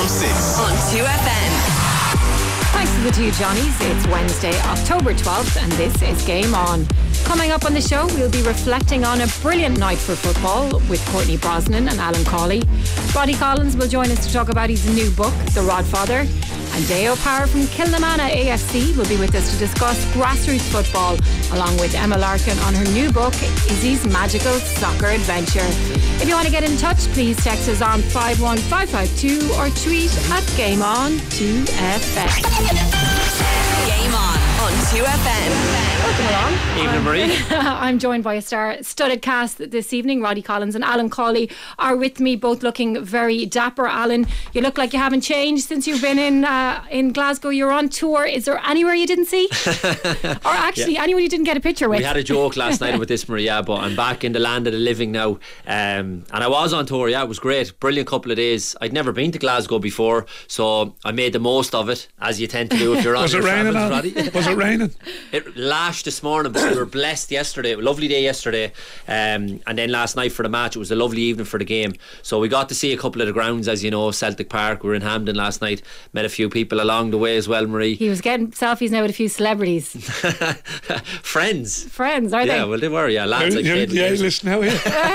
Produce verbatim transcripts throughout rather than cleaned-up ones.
six on two F M. Thanks to the two Johnnies. It's Wednesday, October twelfth, and this is Game On. Coming up on the show, we'll be reflecting on a brilliant night for football with Courtney Brosnan and Alan Cawley. Roddy Collins will join us to talk about his new book, The Rodfather. And Deo Power from Kilnamana A F C will be with us to discuss grassroots football, along with Emma Larkin on her new book, Izzy's Magical Soccer Adventure. If you want to get in touch, please text us on five one five five two or tweet at Game On two F M. Game On on two F M. Welcome along. Evening, Marie. I'm joined by a star-studded cast this evening. Roddy Collins and Alan Cawley are with me, both looking very dapper. Alan, you look like you haven't changed since you've been in uh, in Glasgow. You're on tour. Is there anywhere you didn't see? Or actually, yeah. anyone you didn't get a picture with? We had a joke last night with this, Maria, but I'm back in the land of the living now. Um, and I was on tour, yeah, it was great. Brilliant couple of days. I'd never been to Glasgow before, so I made the most of it, as you tend to do if you're on Was your it raining, travels, Roddy? Roddy. Was it raining? It lashed this morning, but we were blessed yesterday. Lovely day yesterday, um, and then last night for the match, it was a lovely evening for the game. So we got to see a couple of the grounds, as you know, Celtic Park. We were in Hampden last night, met a few people along the way as well, Marie. He was getting selfies now with a few celebrities. Friends. Friends, are they? Yeah, well they were, yeah, lads. You're, I you're, yeah, listen now,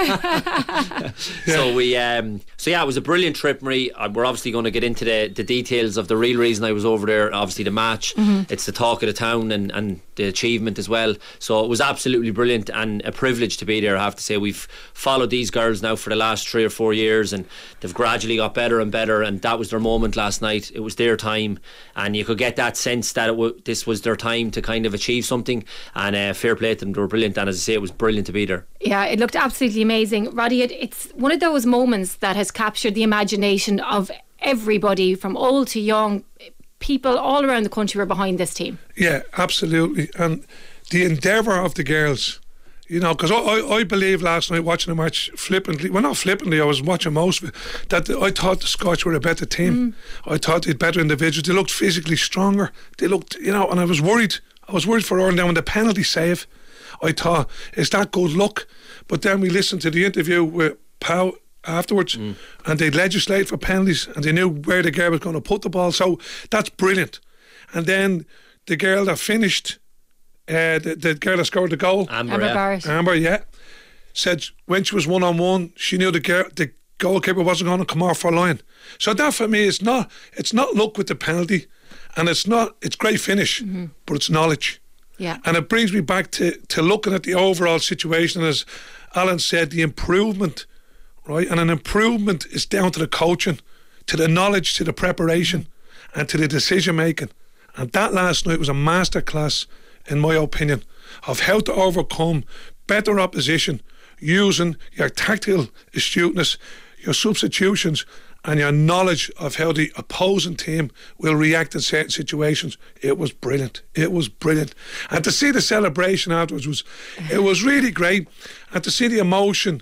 yeah. So we, um, so yeah, it was a brilliant trip, Marie. Uh, we're obviously going to get into the, the details of the real reason I was over there. Obviously the match, mm-hmm. It's the talk of the town and, and the achievement as well. So it was absolutely brilliant and a privilege to be there. I have to say, we've followed these girls now for the last three or four years, and they've gradually got better and better, and that was their moment last night. It was their time, and you could get that sense that it w- this was their time to kind of achieve something, and uh, fair play to them. They were brilliant, and as I say, it was brilliant to be there. Yeah, it looked absolutely amazing. Roddy, it, it's one of those moments that has captured the imagination of everybody from old to young. People all around the country were behind this team. Yeah, absolutely. And the endeavour of the girls, you know, because I, I, I believe last night watching the match flippantly, well not flippantly, I was watching most of it, that the, I thought the Scotch were a better team. Mm. I thought they had better individuals. They looked physically stronger. They looked, you know, and I was worried. I was worried for Ireland. Now, when the penalty save, I thought, is that good luck? But then we listened to the interview with Pau afterwards, mm. and they legislated for penalties, and they knew where the girl was going to put the ball. So that's brilliant. And then the girl that finished, uh, the, the girl that scored the goal, Amber, Amber yeah. Barrett. Amber, yeah, said when she was one on one, she knew the girl, the goalkeeper wasn't going to come off her line. So that for me is not, it's not luck with the penalty, and it's not, it's great finish, mm-hmm. but it's knowledge. Yeah. And it brings me back to, to looking at the overall situation, as Alan said, the improvement. Right, and an improvement is down to the coaching, to the knowledge, to the preparation, and to the decision making. And that last night was a masterclass, in my opinion, of how to overcome better opposition using your tactical astuteness, your substitutions, and your knowledge of how the opposing team will react in certain situations. It was brilliant. It was brilliant. And to see the celebration afterwards was, it was really great. And to see the emotion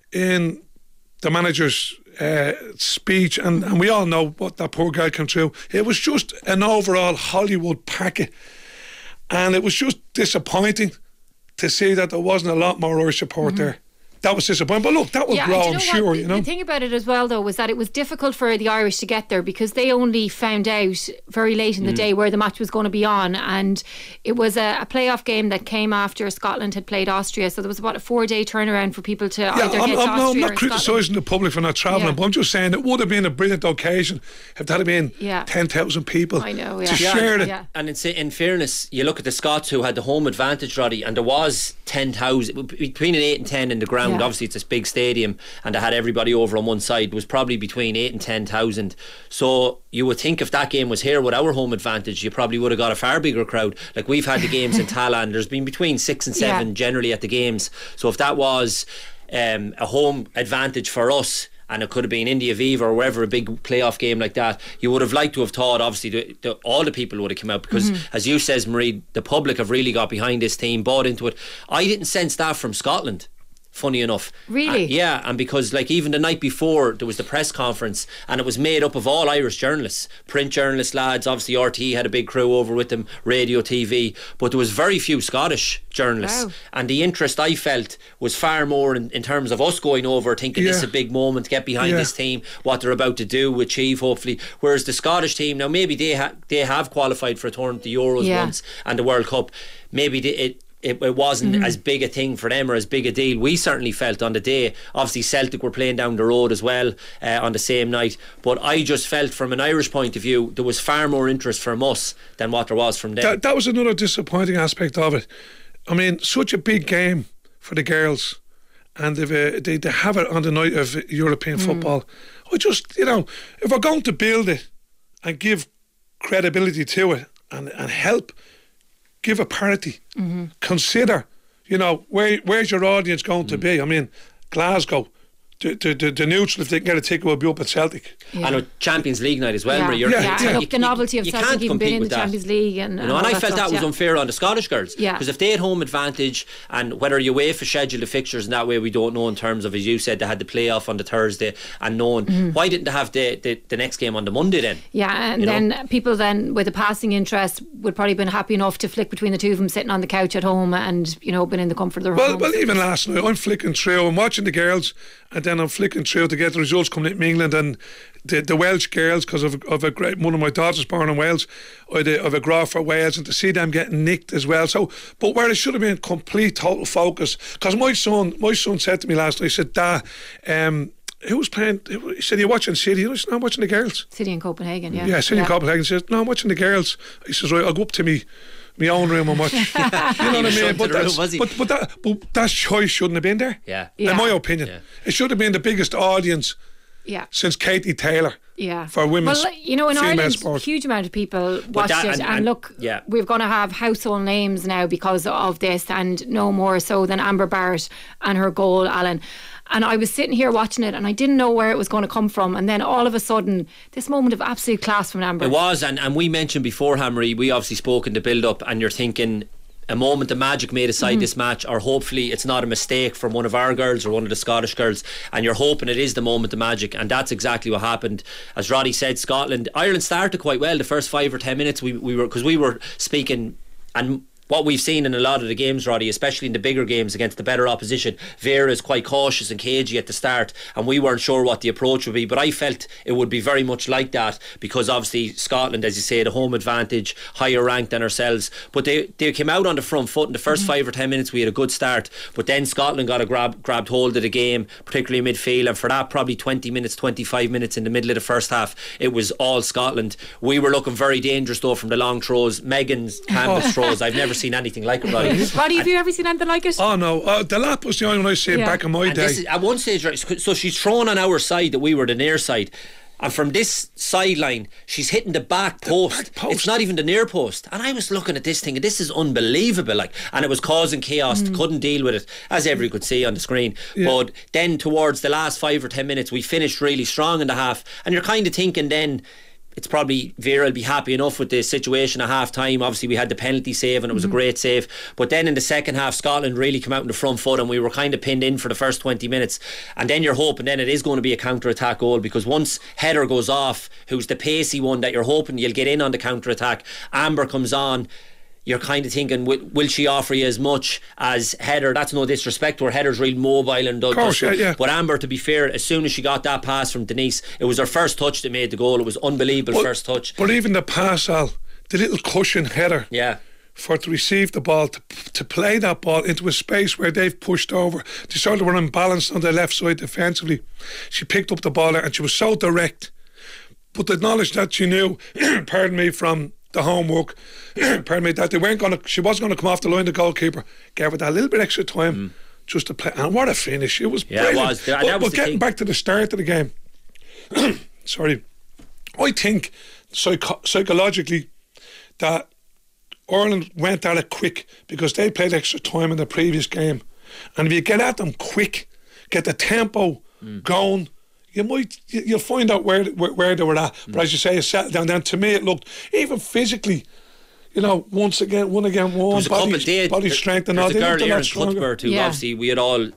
in the manager's uh, speech, and, and we all know what that poor girl came through. It was just an overall Hollywood packet, and it was just disappointing to see that there wasn't a lot more Irish support mm-hmm. there. That was disappointing, but look, that will yeah, grow, you know I'm sure. What? You know, the thing about it as well, though, was that it was difficult for the Irish to get there because they only found out very late in the mm. day where the match was going to be on, and it was a, a playoff game that came after Scotland had played Austria, so there was about a four-day turnaround for people to yeah, either I'm, get I'm, to no, Austria I'm not criticising the public for not travelling, yeah. but I'm just saying it would have been a brilliant occasion if that had been yeah. ten thousand people I know, yeah. to yeah. share it. Yeah. And in, in fairness, you look at the Scots who had the home advantage, Roddy, and there was ten thousand, between an eight and ten in the ground. Yeah. Obviously, it's a big stadium, and they had everybody over on one side. It was probably between eight and ten thousand. So you would think if that game was here with our home advantage, you probably would have got a far bigger crowd. Like we've had the games in Tala, and there's been between six and seven yeah. generally at the games. So if that was um, a home advantage for us, and it could have been India Viva or wherever, a big playoff game like that, you would have liked to have thought, obviously, the, the, all the people would have come out because, mm-hmm. as you says, Marie, the public have really got behind this team, bought into it. I didn't sense that from Scotland. funny enough. Really? Uh, yeah, and because like even the night before there was the press conference and it was made up of all Irish journalists, print journalists, lads, obviously R T E had a big crew over with them, radio, T V, but there was very few Scottish journalists. Wow. And the interest I felt was far more in, in terms of us going over thinking Yeah. this is a big moment, get behind Yeah. this team, what they're about to do, achieve hopefully, whereas the Scottish team, now maybe they, ha- they have qualified for a tournament, the Euros Yeah. once and the World Cup, maybe they, it It, it wasn't Mm-hmm. as big a thing for them or as big a deal. We certainly felt on the day. Obviously Celtic were playing down the road as well uh, on the same night, but I just felt from an Irish point of view there was far more interest from us than what there was from them. That, that was another disappointing aspect of it. I mean, such a big game for the girls, and if, uh, they, they have it on the night of European Mm. football. I just, you know, if we're going to build it and give credibility to it and, and help give a parity, Mm-hmm. consider, you know, where where's your audience going to be? I mean, Glasgow, the, the, the, the neutral, if they can get a ticket, will be up at Celtic. Yeah. And a Champions League night as well, Yeah, Marie. You're- Yeah, yeah. yeah. And you- look, the you- novelty of you Celtic can't even being compete in the with that. Champions League and, You know, and all I that felt stuff, that was yeah. unfair on the Scottish girls Yeah. because if they had home advantage, and whether you wait for schedule the fixtures in that way, we don't know in terms of, as you said, they had the playoff on the Thursday and knowing Mm-hmm. why didn't they have the, the, the next game on the Monday then? Yeah, and You know? then people then with a passing interest would probably been happy enough to flick between the two of them sitting on the couch at home and, you know, been in the comfort of their Well, homes. well, even last night, I'm flicking through, I'm watching the girls, and then I'm flicking through to get the results coming in England and the, the Welsh girls, because of, of a great, one of my daughters born in Wales, or the, of a graph for Wales, and to see them getting nicked as well. So, but where it should have been complete total focus, because my son, my son said to me last night, he said, "Dad, um, who was playing?" He said, "You're watching City." I said, "No, I'm watching the girls." City in Copenhagen, yeah. Yeah, City in Copenhagen. He says, "No, I'm watching the girls." He says, "Right, I'll go up to me." My own room and watch. You know what I was mean? shut But, to the room, that's, was he? but, but, that, but that choice shouldn't have been there. Yeah. Yeah. In my opinion, Yeah. it should have been the biggest audience Yeah. since Katie Taylor. Yeah. For women's well, you know, in female Ireland, sport. a huge amount of people watched that- it, and- and, and- look, yeah. we're going to have household names now because of this, and no more so than Amber Barrett and her goal, Alan. And I was sitting here watching it, and I didn't know where it was going to come from, and then all of a sudden, this moment of absolute class from Amber. It was, and, and we mentioned before, Hamry, we obviously spoke in the build up, and you're thinking a moment of magic made aside Mm-hmm. this match, or hopefully it's not a mistake from one of our girls or one of the Scottish girls, and you're hoping it is the moment of magic, and that's exactly what happened. As Roddy said, Scotland, Ireland started quite well the first five or ten minutes. We, we were because we were speaking, and what we've seen in a lot of the games, Roddy, especially in the bigger games against the better opposition, Vera is quite cautious and cagey at the start, and we weren't sure what the approach would be, but I felt it would be very much like that, because obviously Scotland, as you say, the home advantage, higher ranked than ourselves, but they, they came out on the front foot in the first mm-hmm. five or ten minutes. We had a good start, but then Scotland got a grab, grabbed hold of the game, particularly midfield, and for that probably twenty minutes, twenty-five minutes in the middle of the first half, it was all Scotland. We were looking very dangerous though from the long throws, Megan's canvas Oh. throws, I've never seen anything like it, Roddy. Roddy, have you ever seen anything like it? Oh no, uh, the lap was the only one I seen Yeah. back in my And day. this is, at one stage, right, so she's thrown on our side that we were the near side, and from this sideline she's hitting the back post. back post. It's not even the near post, and I was looking at this thing and this is unbelievable, like, and it was causing chaos. Mm. Couldn't deal with it, as everyone could see on the screen. Yeah. But then towards the last five or ten minutes we finished really strong in the half, and you're kind of thinking then it's probably Vera will be happy enough with the situation at half time. Obviously we had the penalty save and it was Mm-hmm. a great save, but then in the second half Scotland really came out in the front foot and we were kind of pinned in for the first twenty minutes, and then you're hoping then it is going to be a counter-attack goal, because once Heather goes off, who's the pacey one that you're hoping you'll get in on the counter-attack, Amber comes on, you're kind of thinking, will, will she offer you as much as Heather? That's no disrespect to her. Heather's real mobile and does, course, does yeah, yeah. But Amber, to be fair, as soon as she got that pass from Denise, it was her first touch that made the goal. It was unbelievable. But- First touch. But even the pass, Al, the little cushion header Yeah. for to receive the ball, to, to play that ball into a space where they've pushed over, they sort of were unbalanced on the left side defensively. She picked up the ball and she was so direct. But the knowledge that she knew, pardon me, from the homework, pardon me, that they weren't going to, she wasn't going to come off the line, the goalkeeper gave her that little bit extra time mm. just to play. And what a finish! It was Yeah, brilliant. it was. And But, that was but the getting thing. back to the start of the game, sorry, I think psycho- psychologically that Ireland went at it quick because they played extra time in the previous game, and if you get at them quick, get the tempo mm. going, you might you- you'll find out where where, where they were at. Mm. But as you say, it settled down. Then to me, it looked even physically. You know, once again, one again, one There was a body, couple of days, body there- strength and there's all. a They girl looked a here lot in stronger. Cuthbert who Yeah. obviously we had all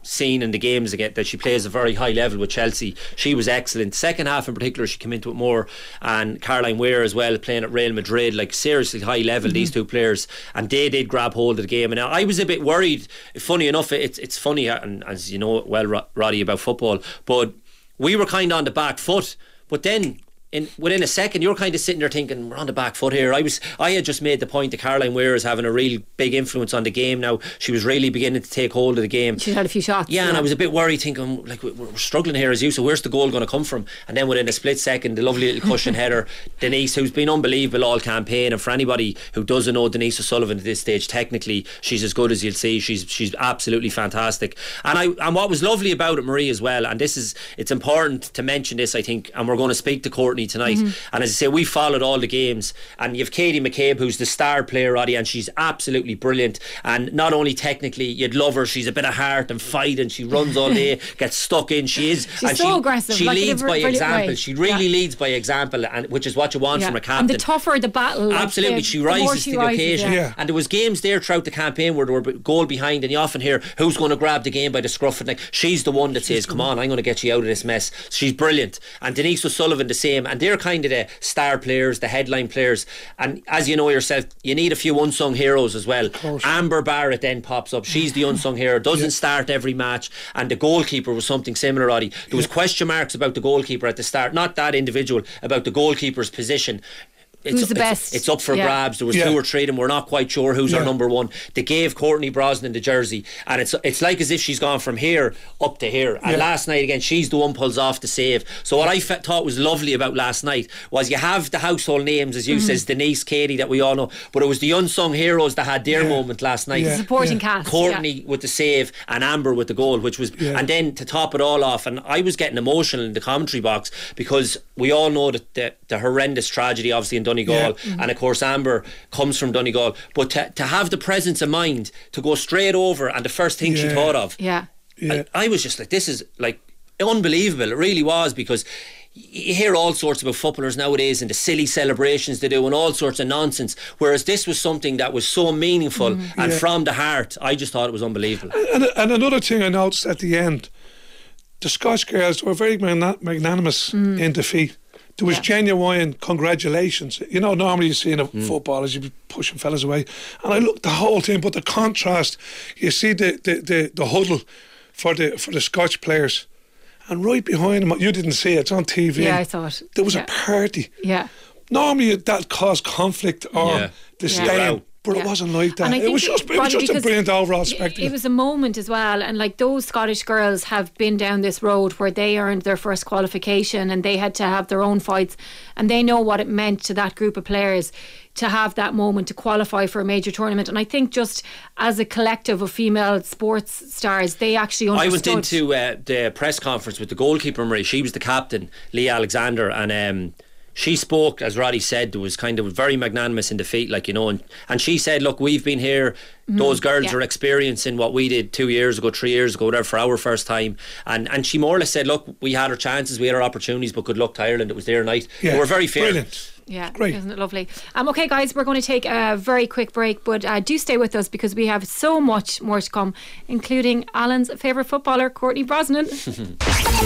seen in the games again that she plays a very high level with Chelsea. She was excellent. Second half in particular, she came into it more, and Caroline Weir as well, playing at Real Madrid, like seriously high level. Mm-hmm. These two players, and they did grab hold of the game. And I was a bit worried. Funny enough, it's it's funny, and as you know well, Roddy, about football, but we were kind of on the back foot. But then, in within a second, you're kind of sitting there thinking, we're on the back foot here. I was, I had just made the point that Caroline Weir is having a real big influence on the game now. She was really beginning to take hold of the game. She had a few shots. Yeah, yeah. And I was a bit worried, thinking, like, we're struggling here as you. So where's the goal going to come from? And then within a split second, the lovely little cushion header, Denise, who's been unbelievable all campaign. And for anybody who doesn't know Denise O'Sullivan at this stage, technically, she's as good as you'll see. She's she's absolutely fantastic. And I and what was lovely about it, Marie, as well, and this is, it's important to mention this, I think, and we're going to speak to Courtney tonight. Mm-hmm. And as I say, we followed all the games, and you've Katie McCabe, who's the star player, Roddy, and she's absolutely brilliant. And not only technically, you'd love her, she's a bit of heart and fight, and she runs all day, gets stuck in. She is, she's and so she, aggressive. She like leads by example. Way. She really yeah. leads by example, and which is what you want yeah. from a captain. And the tougher the battle, like absolutely, the, she the rises she to the rises, occasion. Yeah. Yeah. And there was games there throughout the campaign where there were goal behind, and you often hear who's going to grab the game by the scruff of the neck. She's the one that says, "Come on, I'm going to get you out of this mess." She's brilliant. And Denise O'Sullivan the same, and they're kind of the star players, the headline players. And as you know yourself, you need a few unsung heroes as well. Amber Barrett then pops up. She's the unsung hero, doesn't yeah. start every match. And the goalkeeper was something similar, Roddy. There was yeah. question marks about the goalkeeper at the start, not that individual, about the goalkeeper's position. It's, who's the best? It's, it's up for yeah. grabs. There was yeah. two or three of them. We're not quite sure who's yeah. our number one. They gave Courtney Brosnan the jersey, and it's it's like as if she's gone from here up to here. And yeah. last night again, she's the one pulls off the save. So what I f- thought was lovely about last night was you have the household names, as you mm-hmm. says, Denise, Katie, that we all know, but it was the unsung heroes that had their yeah. moment last night. Yeah. The supporting yeah. cast. Courtney yeah. with the save and Amber with the goal, which was, yeah. and then to top it all off, and I was getting emotional in the commentary box because we all know that the, the horrendous tragedy, obviously in Donegal, yeah. mm-hmm. and of course Amber comes from Donegal, but to, to have the presence of mind to go straight over, and the first thing yeah. she thought of, yeah, yeah. I, I was just like, this is like unbelievable. It really was, because you hear all sorts about footballers nowadays and the silly celebrations they do and all sorts of nonsense, whereas this was something that was so meaningful mm, and yeah. from the heart. I just thought it was unbelievable. And, and another thing I noticed at the end, the Scotch girls were very magna- magnanimous mm. in defeat. There was yeah. genuine congratulations. You know, normally you see in a mm. football as you be pushing fellas away, and I looked the whole thing, but the contrast, you see the the, the, the huddle for the for the Scotch players, and right behind them, you didn't see it, it's on T V. Yeah, I saw it. There was yeah. a party. Yeah. Normally that caused conflict or yeah. disdain. Yeah. But yeah. it wasn't like that. It was just, it was just a brilliant overall spectacle. It was a moment as well, and like those Scottish girls have been down this road where they earned their first qualification and they had to have their own fights, and they know what it meant to that group of players to have that moment to qualify for a major tournament. And I think just as a collective of female sports stars, they actually understood. I went into uh, the press conference with the goalkeeper, Marie. She was the captain, Leah Alexander, and um, she spoke, as Roddy said, there was kind of very magnanimous in defeat, like, you know, and, and she said, look, we've been here, mm, those girls yeah. are experiencing what we did two years ago, three years ago, whatever, for our first time. And and she more or less said, look, we had our chances, we had our opportunities, but good luck to Ireland, it was their night. Yeah, they were very fair. Brilliant. Yeah, great. Isn't it lovely? Um, okay, guys, we're going to take a very quick break, but uh, do stay with us because we have so much more to come, including Alan's favourite footballer, Courtney Brosnan. Game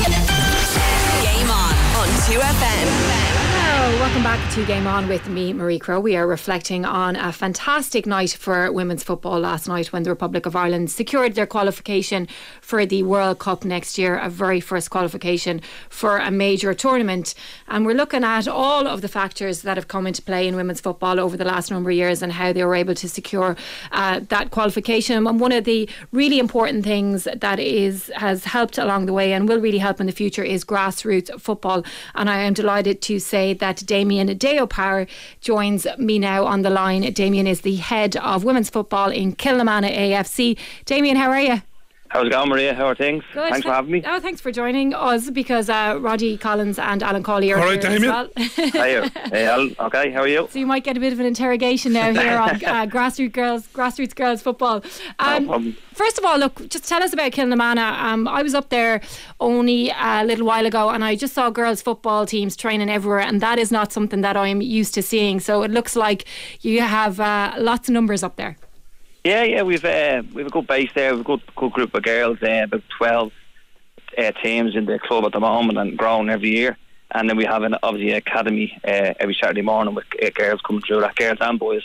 on on two F M. Hello, welcome back to Game On with me, Marie Crowe. We are reflecting on a fantastic night for women's football last night when the Republic of Ireland secured their qualification for the World Cup next year, a very first qualification for a major tournament. And we're looking at all of the factors that have come into play in women's football over the last number of years and how they were able to secure uh, that qualification. And one of the really important things that is has helped along the way and will really help in the future is grassroots football. And I am delighted to say that Damien Deopower joins me now on the line. Damien is the head of women's football in Kilnamanagh A F C. Damien, how are you? How's it going, Maria? How are things? Good. Thanks for having me. Oh, thanks for joining us because uh, Roddy Collins and Alan Cawley are All right, here Damien. as well. Hey, hey, Alan. Okay, how are you? So you might get a bit of an interrogation now here on uh, grassroots girls, grassroots girls football. Um, no problem. First of all, look, just tell us about Kilnamanagh. Um, I was up there only a little while ago, and I just saw girls' football teams training everywhere, and that is not something that I'm used to seeing. So it looks like you have uh, lots of numbers up there. Yeah, yeah, we've uh, we've a good base there. We've a good good group of girls. Uh, about twelve uh, teams in the club at the moment, and growing every year. And then we have an obviously academy uh, every Saturday morning with uh, girls coming through that, girls and boys.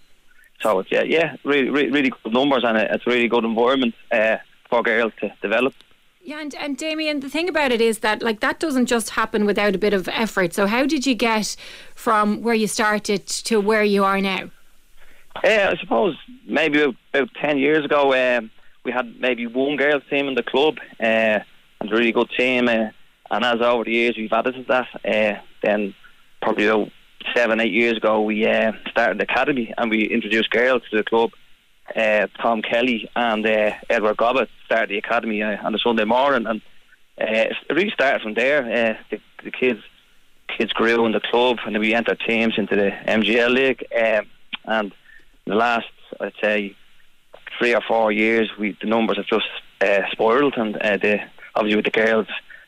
So it's yeah, yeah, really, really, really good numbers, and it's a really good environment uh, for girls to develop. Yeah, and, and Damien, the thing about it is that like that doesn't just happen without a bit of effort. So how did you get from where you started to where you are now? Uh, I suppose maybe about, about ten years ago, um, we had maybe one girls team in the club, uh, and a really good team. Uh, and as over the years we've added to that, uh, then probably about seven, eight years ago we uh, started the academy and we introduced girls to the club. Uh, Tom Kelly and uh, Edward Gobbett started the academy uh, on a Sunday morning, and uh, it really started from there. Uh, the, the kids kids grew in the club, and then we entered teams into the M G L League. Um, and in the last, I'd say, three or four years, we the numbers have just uh, spiraled, and uh, the obviously with the girls,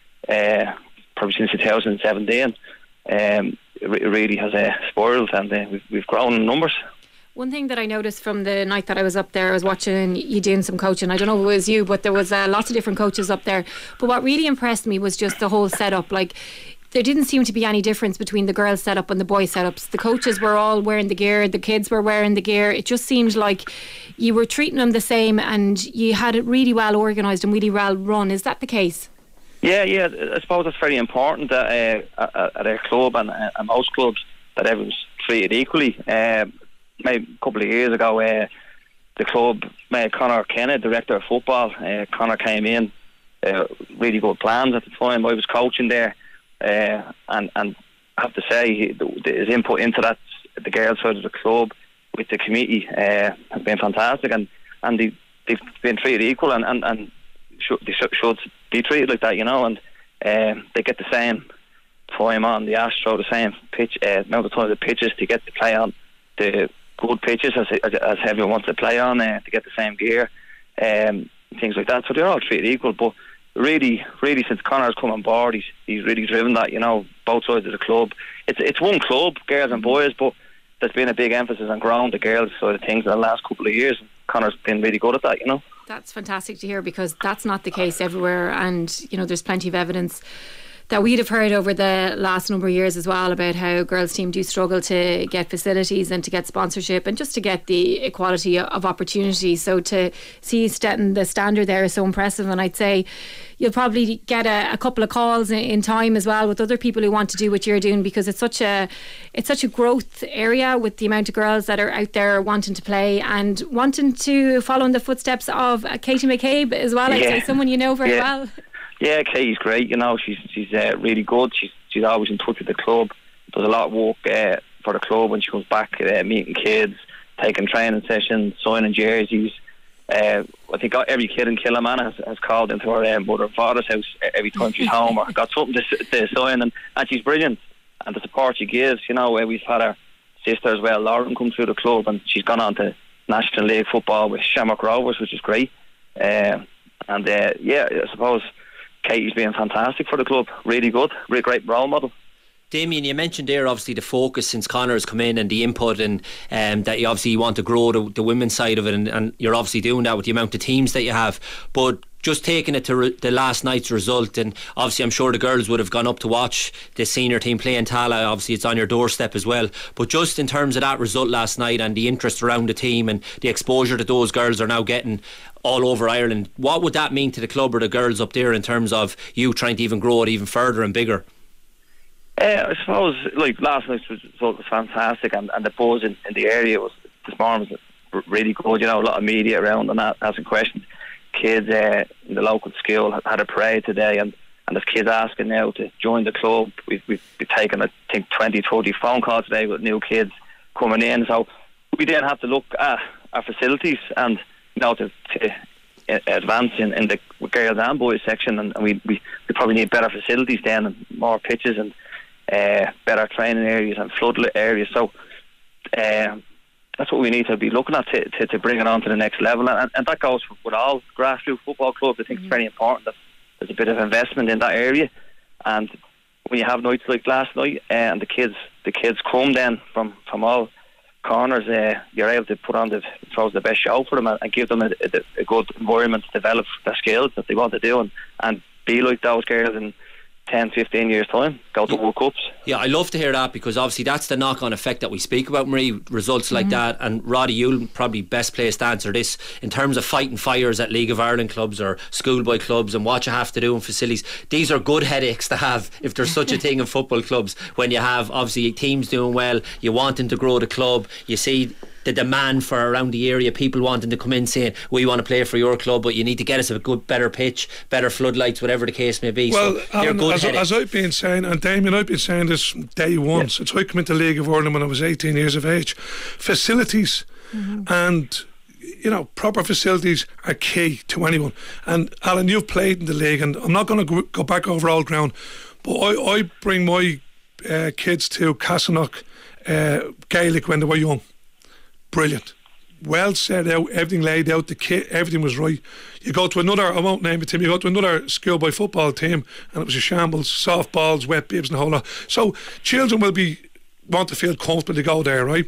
uh, probably since two thousand seventeen, um, it, re- it really has uh, spiraled, and uh, we've, we've grown in numbers. One thing that I noticed from the night that I was up there, I was watching you doing some coaching. I don't know if it was you, but there was uh, lots of different coaches up there. But what really impressed me was just the whole setup. Like, there didn't seem to be any difference between the girls' setup and the boys' setups. The coaches were all wearing the gear, the kids were wearing the gear. It just seemed like you were treating them the same, and you had it really well organised and really well run. Is that the case? Yeah, yeah. I suppose it's very important that uh, at, at our club and, uh, and most clubs that everyone's treated equally. Uh, maybe a couple of years ago, uh, the club made Conor Kenna, director of football. Uh, Conor came in, uh, really good plans at the time. I was coaching there. Uh, and, and I have to say, he, the, his input into that, the girls' side of the club, with the committee, uh, has been fantastic, and, and they, they've been treated equal, and, and, and should, they should, should be treated like that, you know, and um, they get the same time on the Astro, the same pitch, uh, amount of time the pitches to get to play on the good pitches as, as, as everyone wants to play on, uh, to get the same gear, um, things like that. So they're all treated equal, but really, really, since Conor's come on board, he's he's really driven that, you know, both sides of the club. It's it's one club, girls and boys, but there's been a big emphasis on growing the girls side of things in the last couple of years. Conor's been really good at that, you know. That's fantastic to hear, because that's not the case everywhere, and you know, there's plenty of evidence that we'd have heard over the last number of years as well about how girls' team do struggle to get facilities and to get sponsorship and just to get the equality of opportunity. So to see setting the standard there is so impressive, and I'd say you'll probably get a, a couple of calls in, in time as well with other people who want to do what you're doing, because it's such a it's such a growth area with the amount of girls that are out there wanting to play and wanting to follow in the footsteps of Katie McCabe as well. Yeah. I'd say someone you know very yeah. well. Yeah, Katie's great. You know, she's she's uh, really good. She's she's always in touch with the club. Does a lot of work uh, for the club when she comes back, uh, meeting kids, taking training sessions, signing jerseys. Uh, I think every kid in Killamana has, has called into her uh, mother and father's house every time she's home, or got something to, to sign, and, and she's brilliant. And the support she gives, you know, uh, we've had her sister as well, Lauren, come through the club, and she's gone on to National League football with Shamrock Rovers, which is great. Uh, and uh, yeah, I suppose Katie's been fantastic for the club. Really good, really great role model. Damien, you mentioned there obviously the focus since Conor's come in and the input, and um, that you obviously want to grow the, the women's side of it, and, and you're obviously doing that with the amount of teams that you have. But just taking it to re- the last night's result, and obviously I'm sure the girls would have gone up to watch the senior team play in Tala. Obviously it's on your doorstep as well, but just in terms of that result last night and the interest around the team and the exposure that those girls are now getting all over Ireland, what would that mean to the club or the girls up there in terms of you trying to even grow it even further and bigger? Uh, I suppose, like, last night's result was fantastic, and, and the buzz in, in the area was this morning was really good. You know, a lot of media around and that, asking questions. Kids uh, in the local school had a parade today, and, and there's kids asking now to join the club. We've, we've been taking, I think, twenty, thirty phone calls today with new kids coming in. So we then have to look at our facilities and, you know, to, to advance in, in the girls and boys section, and, and we, we, we probably need better facilities then, and more pitches, and uh, better training areas and floodlit areas. So uh, that's what we need to be looking at to, to, to bring it on to the next level, and, and that goes with all grassroots football clubs. I think mm-hmm. it's very important that there's a bit of investment in that area, and when you have nights like last night, uh, and the kids the kids come then from, from all corners, uh, you're able to put on the throws the best show for them and, and give them a, a, a good environment to develop their skills that they want to do and, and be like those girls in ten, fifteen years time, go to World Cups. Yeah, I love to hear that, because obviously that's the knock-on effect that we speak about, Marie. Results like mm-hmm. that, and Roddy, you'll probably best placed to answer this in terms of fighting fires at League of Ireland clubs or schoolboy clubs and what you have to do in facilities. These are good headaches to have, if there's such a thing in football clubs, when you have obviously teams doing well, you want them to grow the club, you see the demand for around the area, people wanting to come in saying, we want to play for your club, but you need to get us a good, better pitch, better floodlights, whatever the case may be. Well, so Alan, good as, as I've been saying, and Damien, I've been saying this from day one, yeah. since I came into League of Ireland when I was eighteen years of age, facilities mm-hmm. and you know, proper facilities are key to anyone. And Alan, you've played in the league, and I'm not going to go back over old ground, but I, I bring my uh, kids to Castleknock uh, Gaelic when they were young. Brilliant, well set out, everything laid out, the kit, everything was right. You go to another, I won't name it team, you go to another schoolboy football team and it was a shambles, soft balls, wet bibs and a whole lot. So children will be want to feel comfortable to go there, right?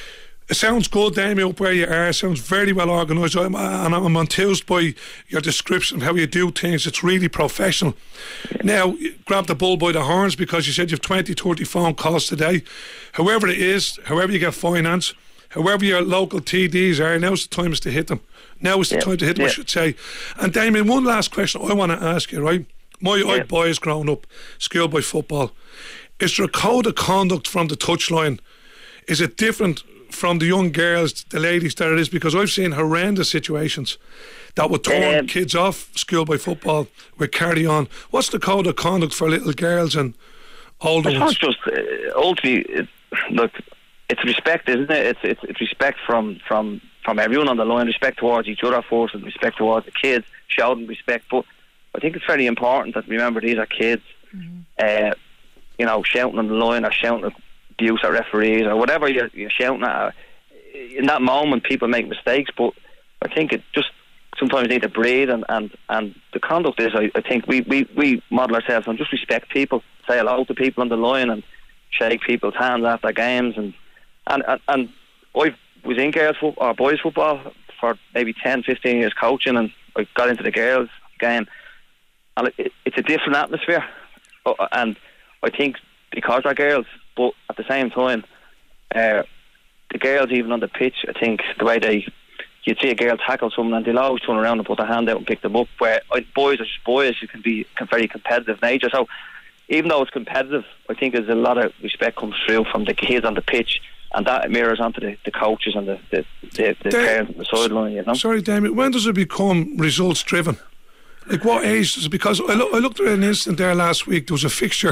It sounds good, Damien, up where you are. It sounds very well organised, and I'm enthused by your description of how you do things. It's really professional. Now, grab the bull by the horns, because you said you have twenty, thirty phone calls today. However it is, however you get finance, however your local T Ds are, now's the time to hit them. Now is the yeah. time to hit them, yeah. I should say. And Damien, one last question I want to ask you, right? My yeah. old boys growing up, schoolboy football, is there a code of conduct from the touchline? Is it different from the young girls, the ladies that it is? Because I've seen horrendous situations that would turn um, kids off schoolboy football with carry on. What's the code of conduct for little girls and older ones? It's just uh, ultimately, it, look, it's respect, isn't it? It's, it's it's respect from from from everyone on the line, respect towards each other first, and respect towards the kids, showing respect. But I think it's very important that remember these are kids. Mm-hmm. Uh, you know, shouting on the line or shouting at abuse at referees or whatever you're, you're shouting at. In that moment, people make mistakes, but I think it just sometimes need to breathe. And, and, and the conduct is, I, I think we, we, we model ourselves on just respect people, say hello to people on the line, and shake people's hands after games. And and and, and I was in girls football or boys football for maybe ten, fifteen years coaching, and I got into the girls game, and it, it's a different atmosphere. And I think because they're girls, but at the same time, uh, the girls even on the pitch, I think the way they, you'd see a girl tackle someone and they'll always turn around and put their hand out and pick them up, where uh, boys are just boys, you can be a very competitive nature. So even though it's competitive, I think there's a lot of respect comes through from the kids on the pitch, and that mirrors onto the, the coaches and the, the, the, the da- parents on the sideline, you know. Sorry, Damien, when does it become results driven? Like what age does it? Because I, lo- I looked at an instant there last week, there was a fixture,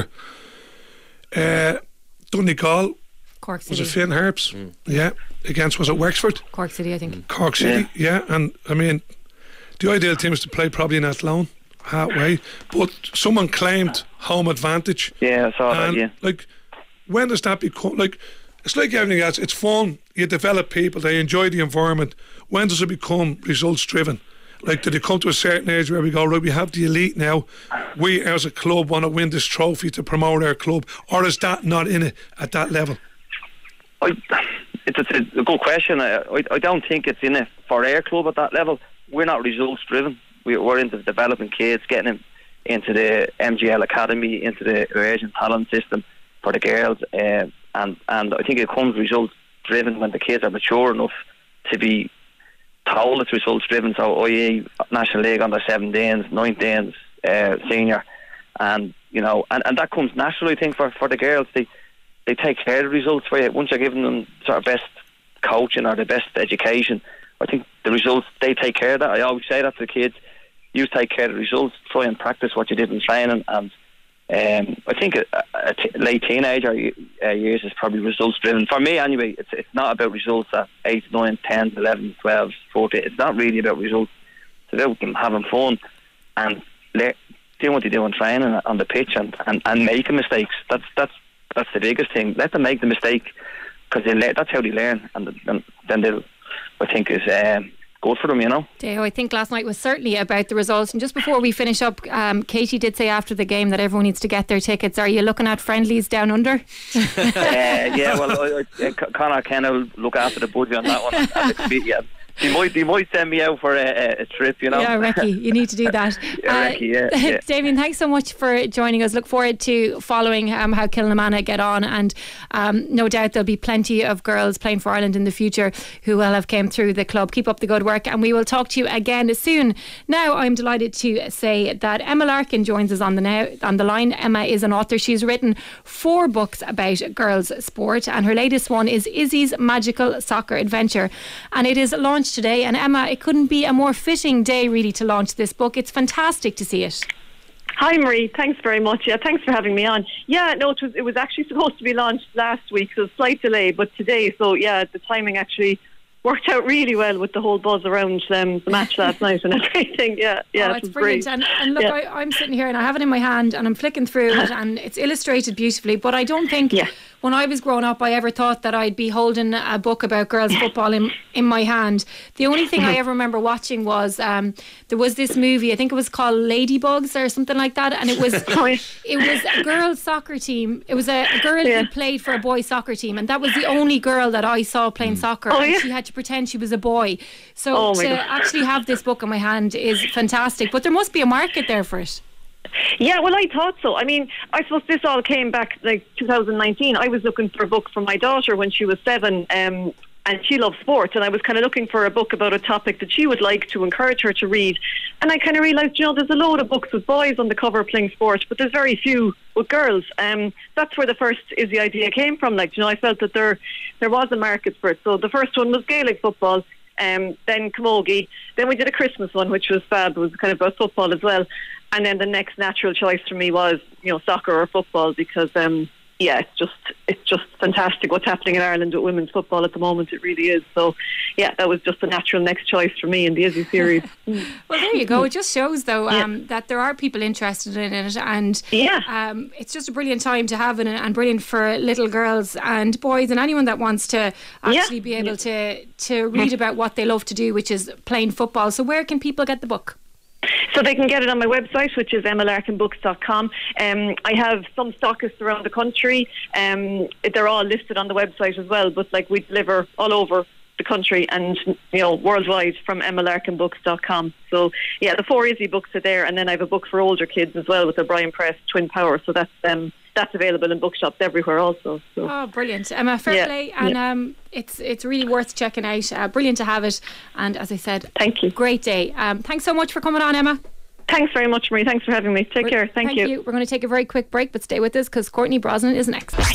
uh, Donegal, Cork City. Was it Finn Harps? Mm. Yeah, against, was it Wexford? Cork City, I think. Mm. Cork City, yeah. yeah, and I mean, the ideal team is to play probably in Athlone, halfway, but someone claimed home advantage. Yeah, I saw and, that, yeah. Like, when does that become, like, it's like everything else, it's fun, you develop people, they enjoy the environment. When does it become results driven? Like, did it come to a certain age where we go, right, we have the elite now, we as a club want to win this trophy to promote our club, or is that not in it at that level? I, it's, it's a good question. I, I, I don't think it's in it for our club at that level. We're not results driven. We, we're into developing kids, getting them into the M G L Academy, into the Eurasian talent system for the girls, uh, and, and I think it comes results driven when the kids are mature enough to be told it's results driven. So that is National League under seventeens, nineteens, uh, senior, and you know, and, and that comes naturally. I think for, for the girls, they they take care of the results for you. Once you're giving them sort of best coaching or the best education, I think the results, they take care of that. I always say that to the kids: you take care of the results, try and practice what you did in training. And um, I think a, a t- late teenager uh, years is probably results driven. For me anyway, it's it's not about results at eight, nine, ten, eleven, twelve, fourteen. It's not really about results. It's about them having fun and le- doing what they do in training on the pitch, and, and, and making mistakes. That's that's that's the biggest thing. Let them make the mistake, because they le- that's how they learn, and, and then they'll, I think, is um, good for them, you know. Deo, I think last night was certainly about the results. And just before we finish up, um, Katie did say after the game that everyone needs to get their tickets. Are you looking at friendlies down under? uh, yeah, well, I, I, Conor Kenna will look after the budget on that one. Yeah. He might, he might send me out for a, a trip, you know. Yeah, Recce, you need to do that. yeah, uh, Recce, yeah, yeah. Damien, thanks so much for joining us. Look forward to following um, how Kilnamana get on, and um, no doubt there'll be plenty of girls playing for Ireland in the future who will have came through the club. Keep up the good work, and we will talk to you again soon. Now, I'm delighted to say that Emma Larkin joins us on the now on the line. Emma is an author. She's written four books about girls' sport, and her latest one is Izzy's Magical Soccer Adventure, and it is launched today. And Emma, it couldn't be a more fitting day really to launch this book. It's fantastic to see it. Hi Marie, thanks very much. Yeah, thanks for having me on. Yeah, no, it was it was actually supposed to be launched last week, so slight delay, but today, so yeah, the timing actually worked out really well with the whole buzz around um, the match last night and everything. Yeah, yeah, oh, it it's was brilliant. great. And, and look, yeah. I, I'm sitting here and I have it in my hand and I'm flicking through it and it's illustrated beautifully, but I don't think yeah. when I was growing up I ever thought that I'd be holding a book about girls football in, in my hand. The only thing I ever remember watching was um, there was this movie, I think it was called Ladybugs or something like that, and it was it was a girls soccer team. It was a, a girl yeah. who played for a boys soccer team, and that was the only girl that I saw playing soccer, oh, and yeah. she had to pretend she was a boy. So oh, to God. actually have this book in my hand is fantastic, but there must be a market there for it. Yeah, well, I thought so. I mean, I suppose this all came back like two thousand nineteen. I was looking for a book for my daughter when she was seven, um, and she loves sports, and I was kind of looking for a book about a topic that she would like to encourage her to read. And I kind of realised, you know, there's a load of books with boys on the cover playing sport, but there's very few with girls. Um, that's where the first Izzy idea came from. Like, you know, I felt that there there was a market for it. So the first one was Gaelic football. Um, then Camogie, then we did a Christmas one which was fab, it was kind of about football as well, and then the next natural choice for me was, you know, soccer or football, because um, yeah, it's just it's just fantastic what's happening in Ireland with women's football at the moment. It really is. So yeah, that was just the natural next choice for me in the Izzy series. Well, there you go. It just shows though um, yeah. that there are people interested in it, and yeah. um, it's just a brilliant time to have it, and brilliant for little girls and boys and anyone that wants to actually yeah. be able to to read about what they love to do, which is playing football. So where can people get the book? So they can get it on my website, which is emma larkin books dot com. Um, I have some stockists around the country. Um, they're all listed on the website as well, but like we deliver all over the country and, you know, worldwide from emma larkin books dot com. So yeah, the four Izzy books are there, and then I have a book for older kids as well with the Brian Press Twin Power. So that's um, that's available in bookshops everywhere also. So. Oh, brilliant, Emma! Fair yeah, play, and yeah. um, it's it's really worth checking out. Uh, brilliant to have it, and as I said, thank you. Great day. Um, thanks so much for coming on, Emma. Thanks very much, Marie. Thanks for having me. Take We're, care. Thank, thank you. you. We're going to take a very quick break, but stay with us because Courtney Brosnan is next. Game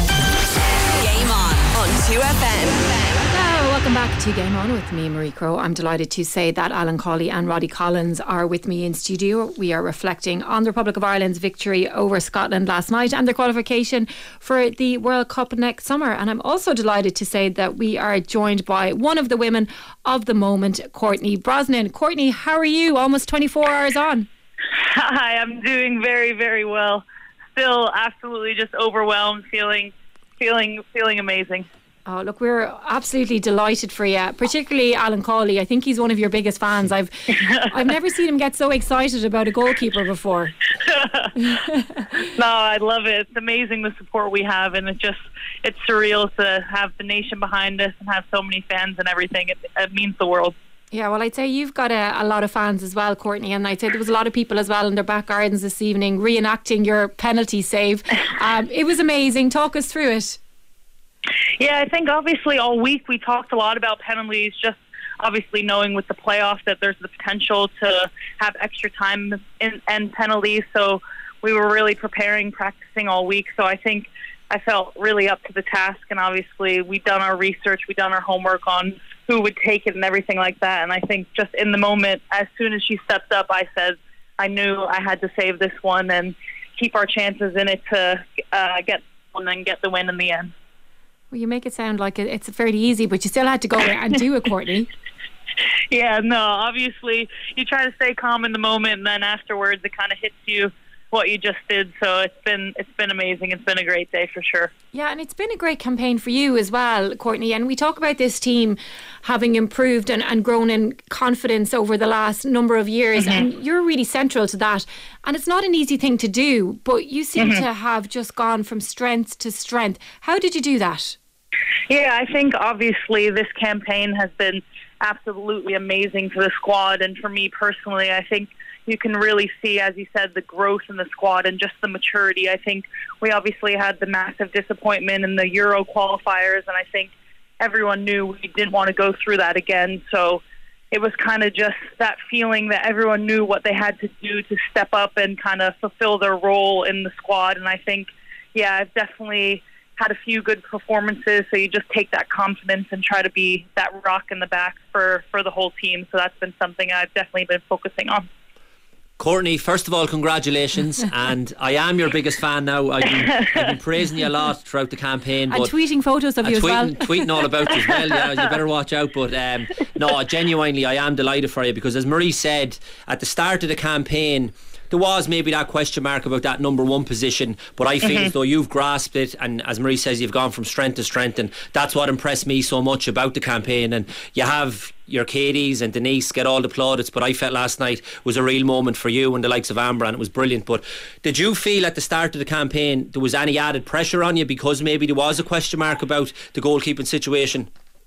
on on two F M. Hello, welcome back to Game On with me, Marie Crowe. I'm delighted to say that Alan Cawley and Roddy Collins are with me in studio. We are reflecting on the Republic of Ireland's victory over Scotland last night and their qualification for the World Cup next summer. And I'm also delighted to say that we are joined by one of the women of the moment, Courtney Brosnan. Courtney, how are you? Almost twenty-four hours on. Hi, I'm doing very, very well. Still absolutely just overwhelmed, feeling, feeling, feeling amazing. Oh, look, we're absolutely delighted for you, particularly Alan Cawley. I think he's one of your biggest fans. I've I've never seen him get so excited about a goalkeeper before. No, I love it. It's amazing the support we have, and it just it's surreal to have the nation behind us and have so many fans and everything. It, it means the world. Yeah, well, I'd say you've got a, a lot of fans as well, Courtney, and I'd say there was a lot of people as well in their back gardens this evening reenacting your penalty save. Um, it was amazing. Talk us through it. Yeah, I think obviously all week we talked a lot about penalties, just obviously knowing with the playoffs that there's the potential to have extra time in, and penalties. So we were really preparing, practicing all week. So I think I felt really up to the task, and obviously we've done our research, we've done our homework on who would take it and everything like that. And I think just in the moment, as soon as she stepped up, I said I knew I had to save this one and keep our chances in it to uh, get and then get the win in the end. Well, you make it sound like it's fairly easy, but you still had to go and do it, Courtney. Yeah, no, obviously you try to stay calm in the moment, and then afterwards it kind of hits you what you just did. So it's been it's been amazing. It's been a great day for sure. Yeah, and it's been a great campaign for you as well, Courtney. And we talk about this team having improved and, and grown in confidence over the last number of years. Mm-hmm. And you're really central to that. And it's not an easy thing to do, but you seem mm-hmm. to have just gone from strength to strength. How did you do that? Yeah, I think obviously this campaign has been absolutely amazing for the squad. And for me personally, I think you can really see, as you said, the growth in the squad and just the maturity. I think we obviously had the massive disappointment in the Euro qualifiers, and I think everyone knew we didn't want to go through that again. So it was kind of just that feeling that everyone knew what they had to do to step up and kind of fulfill their role in the squad. And I think, yeah, I've definitely had a few good performances, so you just take that confidence and try to be that rock in the back for, for the whole team. So that's been something I've definitely been focusing on. Courtney, first of all, congratulations. And I am your biggest fan now. I've been, I've been praising you a lot throughout the campaign. And tweeting photos of you as well. Tweeting all about you as well, yeah, you better watch out. But um, no, genuinely, I am delighted for you, because as Marie said, at the start of the campaign, there was maybe that question mark about that number one position, but I feel mm-hmm. as though you've grasped it, and as Marie says, you've gone from strength to strength, and that's what impressed me so much about the campaign. And you have your Katie's and Denise get all the plaudits, but I felt last night was a real moment for you and the likes of Amber, and it was brilliant. But did you feel at the start of the campaign there was any added pressure on you because maybe there was a question mark about the goalkeeping situation?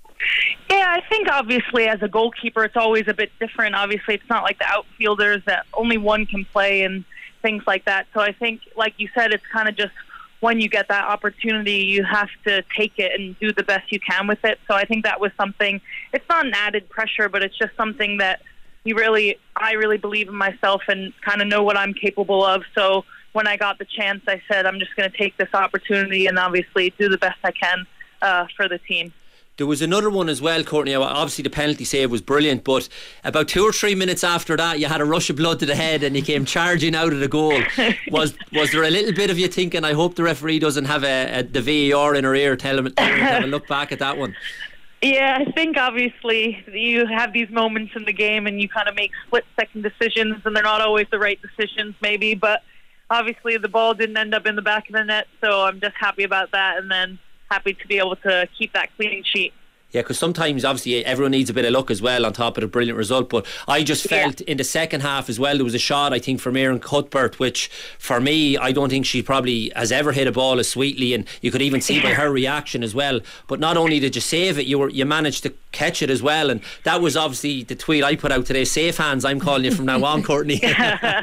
Yeah, I think obviously as a goalkeeper it's always a bit different. Obviously it's not like the outfielders that only one can play and things like that. So I think, like you said, it's kind of just when you get that opportunity you have to take it and do the best you can with it. So I think that was something, it's not an added pressure, but it's just something that you really, I really believe in myself and kind of know what I'm capable of. So when I got the chance, I said I'm just going to take this opportunity and obviously do the best I can uh, for the team. There was another one as well, Courtney. Obviously the penalty save was brilliant, but about two or three minutes after that you had a rush of blood to the head and you came charging out of the goal. Was was there a little bit of you thinking, I hope the referee doesn't have a, a, the V A R in her ear telling him to have a look back at that one? Yeah, I think obviously you have these moments in the game and you kind of make split second decisions, and they're not always the right decisions maybe, but obviously the ball didn't end up in the back of the net, so I'm just happy about that, and then happy to be able to keep that clean sheet. Yeah, because sometimes obviously everyone needs a bit of luck as well on top of a brilliant result, but I just felt yeah. in the second half as well there was a shot I think from Erin Cuthbert, which for me I don't think she probably has ever hit a ball as sweetly, and you could even see by her reaction as well. But not only did you save it, you were you managed to catch it as well, and that was obviously the tweet I put out today, safe hands I'm calling you from now on, Courtney. But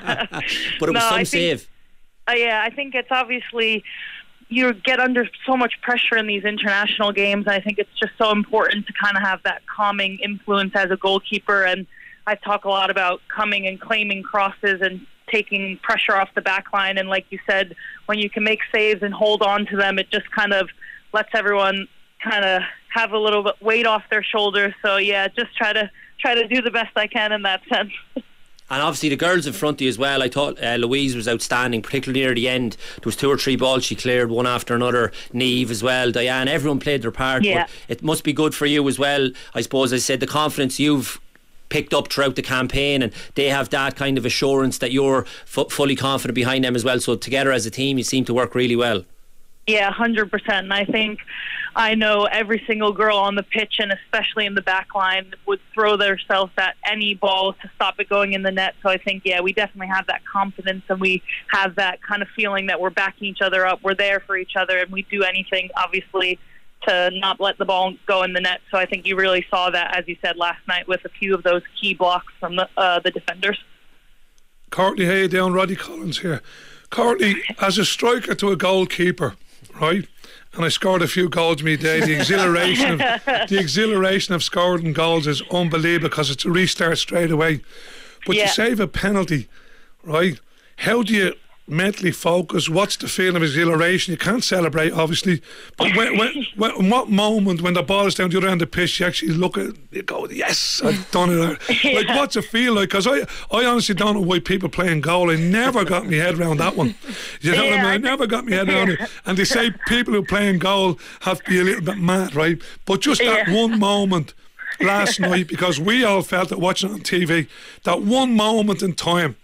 it was no, some I save think, uh, yeah I think it's obviously you get under so much pressure in these international games. I think it's just so important to kind of have that calming influence as a goalkeeper. And I talk a lot about coming and claiming crosses and taking pressure off the back line. And like you said, when you can make saves and hold on to them, it just kind of lets everyone kind of have a little bit weight off their shoulders. So yeah, just try to try to do the best I can in that sense. And obviously the girls in front of you as well. I thought uh, Louise was outstanding, particularly near the end. There was two or three balls she cleared, one after another. Neve as well, Diane, everyone played their part. Yeah. But it must be good for you as well, I suppose. I said the confidence you've picked up throughout the campaign, and they have that kind of assurance that you're f- fully confident behind them as well. So together as a team you seem to work really well. Yeah, one hundred percent. And I think I know every single girl on the pitch, and especially in the back line, would throw themselves at any ball to stop it going in the net. So I think, yeah, we definitely have that confidence, and we have that kind of feeling that we're backing each other up. We're there for each other, and we do anything, obviously, to not let the ball go in the net. So I think you really saw that, as you said, last night with a few of those key blocks from the, uh, the defenders. Courtney, hey, down Roddy Collins here. Courtney, as a striker to a goalkeeper, right? And I scored a few goals me day. The exhilaration of the exhilaration of scoring goals is unbelievable because it's a restart straight away. But yeah. you save a penalty, right? How do you mentally focus? What's the feeling of exhilaration? You can't celebrate, obviously, but when, when, when, in what moment when the ball is down the other end of the pitch you actually look at it, you go, yes, I've done it. Yeah. Like, what's it feel like? Because I, I honestly don't know why people playing goal. I never got my head around that one. You know yeah, what I mean? I never got my head around it. And they say people who playing goal have to be a little bit mad, right? But just that yeah. one moment last night, because we all felt it watching it on T V, that one moment in time,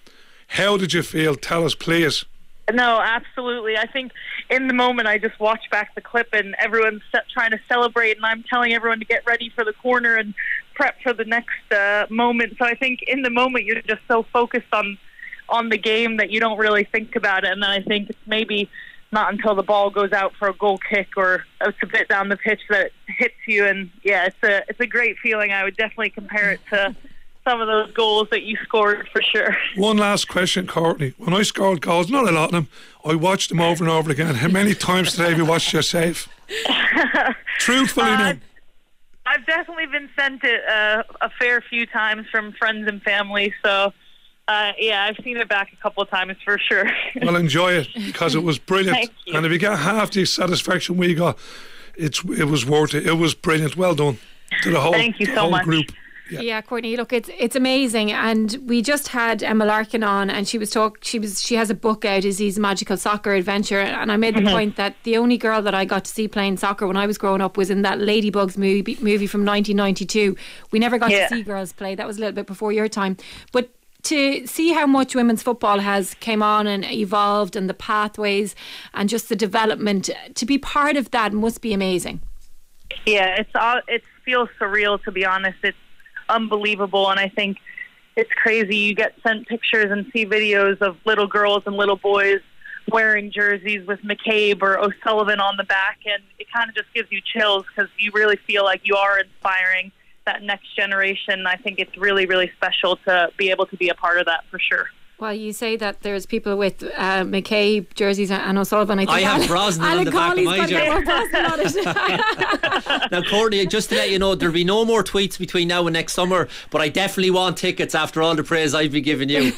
How did you feel? Tell us, please. No, absolutely. I think in the moment I just watched back the clip and everyone's trying to celebrate, and I'm telling everyone to get ready for the corner and prep for the next uh, moment. So I think in the moment you're just so focused on on the game that you don't really think about it. And then I think it's maybe not until the ball goes out for a goal kick or it's a bit down the pitch that it hits you. And yeah, it's a it's a great feeling. I would definitely compare it to some of those goals that you scored for sure. One last question, Courtney. When I scored goals, not a lot of them, I watched them over and over again. How many times today have you watched yourself? Truthfully, uh, now. I've definitely been sent it uh, a fair few times from friends and family, so uh, yeah, I've seen it back a couple of times for sure. Well, enjoy it, because it was brilliant. Thank you. And if you get half the satisfaction we got, it's it was worth it. It was brilliant. Well done to the whole, Thank you the so whole much. group. Yeah. yeah, Courtney. Look, it's it's amazing, and we just had Emma Larkin on, and she was talk. She was she has a book out, Izzy's Magical Soccer Adventure, and I made the mm-hmm. point that the only girl that I got to see playing soccer when I was growing up was in that Ladybugs movie movie from nineteen ninety-two. We never got yeah. to see girls play. That was a little bit before your time, but to see how much women's football has came on and evolved, and the pathways and just the development, to be part of that must be amazing. Yeah, it's all. It feels surreal, to be honest. It's unbelievable, and I think it's crazy. You get sent pictures and see videos of little girls and little boys wearing jerseys with McCabe or O'Sullivan on the back, and it kind of just gives you chills because you really feel like you are inspiring that next generation. I think it's really, really special to be able to be a part of that for sure. Well, you say that there's people with uh, McCabe jerseys and O'Sullivan. I, think I have Alan, Brosnan Alan on the Cawley's back of my jersey. Now, Courtney, just to let you know, there'll be no more tweets between now and next summer, but I definitely want tickets after all the praise I've been giving you.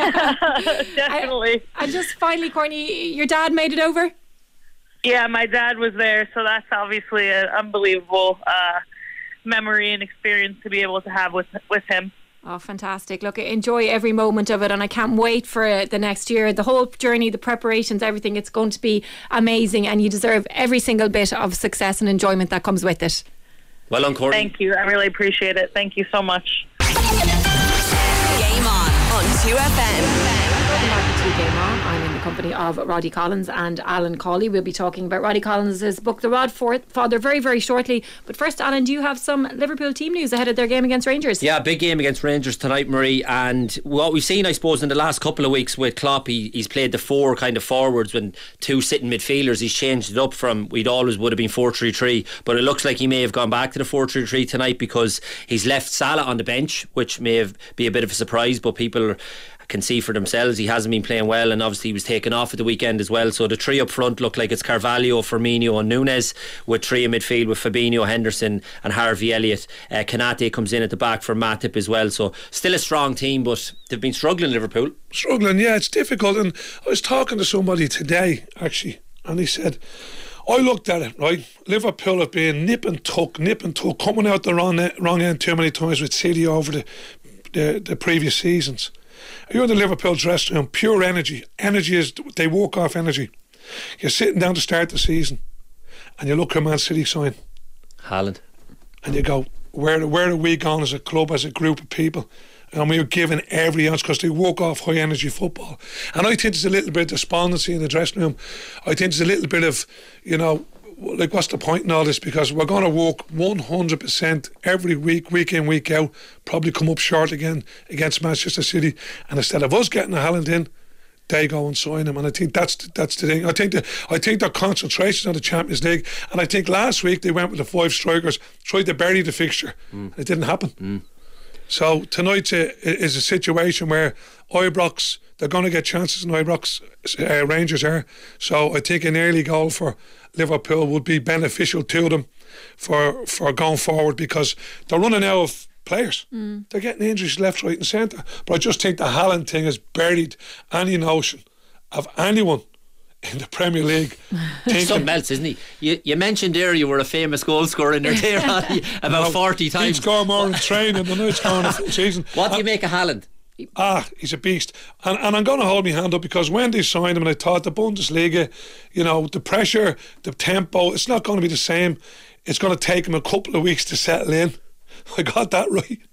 Definitely. And just finally, Courtney, your dad made it over? Yeah, my dad was there, so that's obviously an unbelievable uh, memory and experience to be able to have with with him. Oh, fantastic. Look, enjoy every moment of it, and I can't wait for uh, the next year. The whole journey, the preparations, everything, it's going to be amazing, and you deserve every single bit of success and enjoyment that comes with it. Well done, Courtney. Thank you. I really appreciate it. Thank you so much. Game on on two F M. Game On. I'm in the company of Roddy Collins and Alan Cawley. We'll be talking about Roddy Collins' book, The Rod Father, very, very shortly. But first, Alan, do you have some Liverpool team news ahead of their game against Rangers? Yeah, big game against Rangers tonight, Marie. And what we've seen, I suppose, in the last couple of weeks with Klopp, he, he's played the four kind of forwards when two sitting midfielders. He's changed it up from, we'd always would have been four three three, but it looks like he may have gone back to the four three three tonight because he's left Salah on the bench, which may have be a bit of a surprise, but people can see for themselves he hasn't been playing well, and obviously he was taken off at the weekend as well. So the three up front look like it's Carvalho, Firmino and Núñez, with three in midfield with Fabinho, Henderson and Harvey Elliott. uh, Kanate comes in at the back for Matip as well, so still a strong team, but they've been struggling, Liverpool. Struggling, yeah, it's difficult. And I was talking to somebody today actually, and he said, I looked at it, right, Liverpool have been nip and tuck, nip and tuck, coming out the wrong, wrong end too many times with City over the, the, the previous seasons. You're in the Liverpool dressing room, pure energy. Energy is, they walk off energy. You're sitting down to start the season and you look at Man City sign Haaland, and you go, where, where are we gone as a club, as a group of people? And we're giving every ounce because they walk off high energy football. And I think there's a little bit of despondency in the dressing room. I think there's a little bit of, you know, like, what's the point in all this? Because we're going to walk one hundred percent every week, week in, week out, probably come up short again against Manchester City. And instead of us getting a Haaland in, they go and sign him. And I think that's that's the thing. I think the, I think their concentration on the Champions League. And I think last week they went with the five strikers, tried to bury the fixture. Mm. It didn't happen. Mm. So tonight is a situation where Ibrox, they're going to get chances in Ibrox, uh, Rangers are. So I think an early goal for Liverpool would be beneficial to them for for going forward, because they're running out of players. Mm. They're getting injuries left, right and centre. But I just think the Haaland thing has buried any notion of anyone in the Premier League. Something else, isn't he? You, you mentioned there you were a famous goal scorer in there, there about no, forty times. He'd score more in training than I'd score in a full season. What do you make of Haaland? Ah, he's a beast. And, and I'm going to hold my hand up, because when they signed him, and I thought the Bundesliga, you know, the pressure, the tempo, it's not going to be the same. It's going to take him a couple of weeks to settle in. I got that right.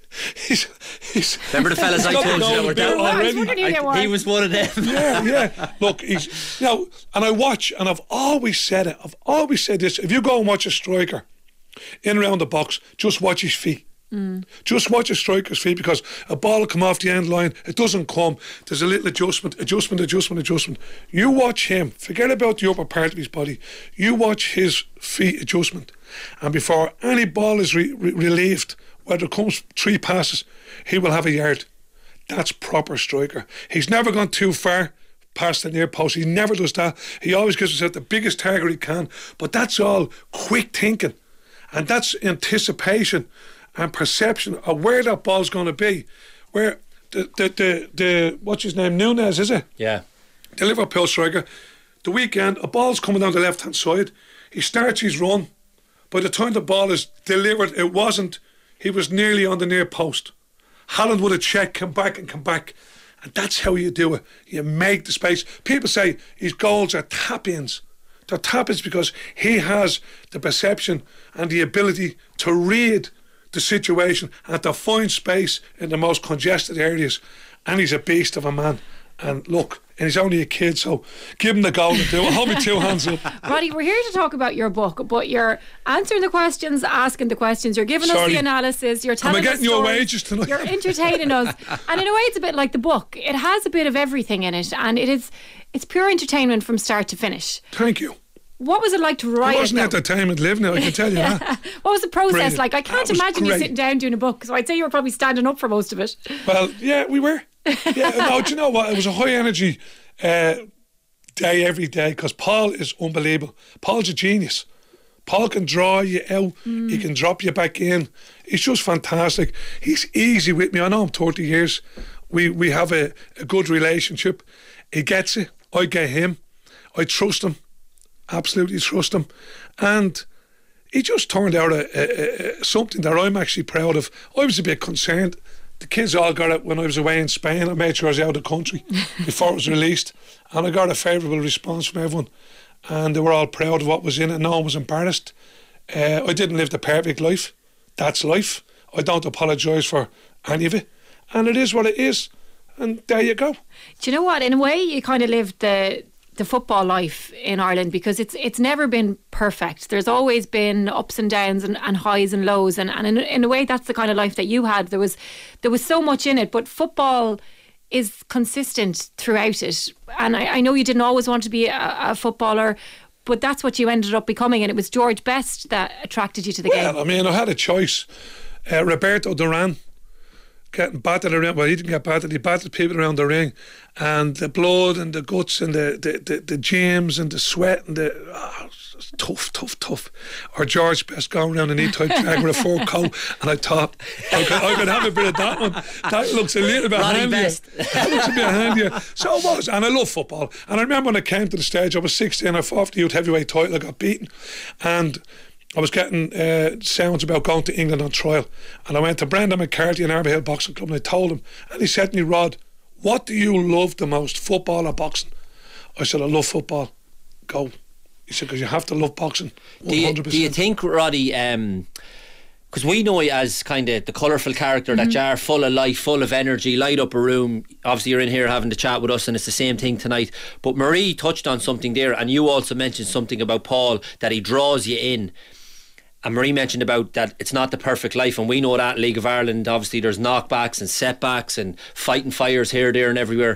he's, he's Remember the fellas I told you that were down already? I, he was one of them. Yeah, yeah. Look, he's you know, and I watch, and I've always said it. I've always said this. If you go and watch a striker in around the box, just watch his feet. Mm. Just watch a striker's feet, because a ball will come off the end line, it doesn't come, there's a little adjustment, adjustment, adjustment, adjustment. You watch him, forget about the upper part of his body, you watch his feet adjustment, and before any ball is re- re- relieved, whether it comes three passes, he will have a yard. That's proper striker. He's never gone too far past the near post. He never does that. He always gives himself the biggest target he can, but that's all quick thinking, and that's anticipation and perception of where that ball's going to be. Where the, the, the, the, what's his name, Nunes, is it? Yeah. The Liverpool striker, the weekend, a ball's coming down the left-hand side. He starts his run. By the time the ball is delivered, it wasn't, he was nearly on the near post. Haaland would have checked, come back and come back. And that's how you do it. You make the space. People say his goals are tap-ins. They're tap-ins because he has the perception and the ability to read the situation and to find space in the most congested areas, and he's a beast of a man. And look, and he's only a kid, so give him the goal and do it. Hold me two hands up. Roddy, we're here to talk about your book, but you're answering the questions, asking the questions, you're giving Sorry. us the analysis, you're telling Am I us getting your stories, wages tonight? you're entertaining us, and in a way it's a bit like the book. It has a bit of everything in it, and it is it's pure entertainment from start to finish. Thank you. What was it like to write it? wasn't it? entertainment living it, I can tell you yeah. that. What was the process Brilliant. like? I can't imagine you sitting down doing a book, so I'd say you were probably standing up for most of it. Well, yeah, we were. Yeah, no, do you know what? It was a high energy uh, day every day, because Paul is unbelievable. Paul's a genius. Paul can draw you out. Mm. He can drop you back in. He's just fantastic. He's easy with me. I know him thirty years. We we have a, a good relationship. He gets it. I get him. I trust him. Absolutely trust him. And he just turned out a, a, a, something that I'm actually proud of. I was a bit concerned. The kids all got it when I was away in Spain. I made sure I was out of the country before it was released, and I got a favourable response from everyone, and they were all proud of what was in it. No one was embarrassed. uh, I didn't live the perfect life. That's life. I don't apologise for any of it, and it is what it is, and there you go. Do you know what, in a way you kind of lived the the football life in Ireland, because it's it's never been perfect. There's always been ups and downs and, and highs and lows, and, and in, in a way that's the kind of life that you had. There was there was so much in it, but football is consistent throughout it. And I, I know you didn't always want to be a, a footballer, but that's what you ended up becoming, and it was George Best that attracted you to the well, game. Well, I mean, I had a choice. Uh, Roberto Duran getting battered around, well, he didn't get battered, he battered people around the ring, and the blood and the guts and the the, the, the gyms and the sweat and the oh, tough, tough, tough. Or George Best going around an E-type jag with a fur coat, and I thought I could, I could have a bit of that one. That looks a little bit Ronnie handier. Best. That looks a bit handier. So it was, and I love football. And I remember when I came to the stage, I was sixteen, I fought for the youth heavyweight title, I got beaten, and I was getting uh, sounds about going to England on trial, and I went to Brendan McCarthy in Arbour Hill Boxing Club, and I told him, and he said to me, Rod, what do you love the most, football or boxing? I said, I love football. Go. He said, because you have to love boxing. one hundred percent. Do you, do you think, Roddy, um, because we know you as kind of the colourful character mm-hmm. that you are, full of life, full of energy, light up a room. Obviously you're in here having to chat with us, and it's the same thing tonight, but Marie touched on something there, and you also mentioned something about Paul, that he draws you in. And Marie mentioned about that it's not the perfect life, and we know that in League of Ireland obviously there's knockbacks and setbacks and fighting fires here, there and everywhere.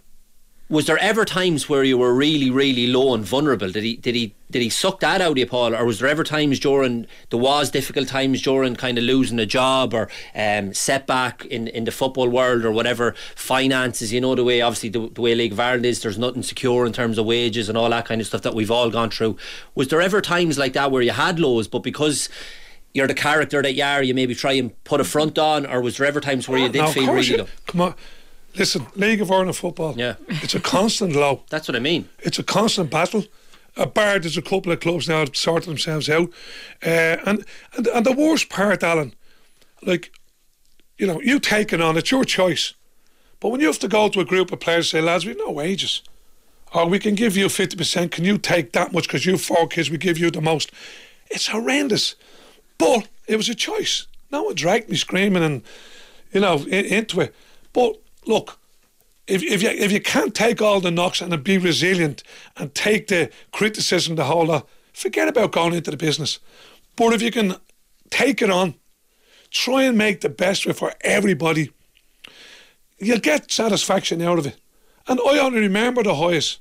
Was there ever times where you were really, really low and vulnerable? Did he did he did he suck that out of you, Paul? Or was there ever times during there was difficult times during kind of losing a job or um, setback in, in the football world or whatever, finances, you know, the way obviously the, the way League of Ireland is, there's nothing secure in terms of wages and all that kind of stuff that we've all gone through. Was there ever times like that where you had lows, but because you're the character that you are, you maybe try and put a front on? Or was there ever times where you did no, feel really you, low? Come on. Listen, League of Ireland football, yeah, it's a constant low. That's what I mean. It's a constant battle. A bar, there's a couple of clubs now sorting themselves out. Uh, and, and and the worst part, Alan, like, you know, you take it on, it's your choice. But when you have to go to a group of players and say, lads, we've no wages, or we can give you fifty percent, can you take that much because you've four kids, we give you the most. It's horrendous. But it was a choice. No one dragged me screaming and you know, in, into it. But look, if if you if you can't take all the knocks and be resilient and take the criticism, the whole lot, forget about going into the business. But if you can take it on, try and make the best of it for everybody, you'll get satisfaction out of it. And I only remember the highs.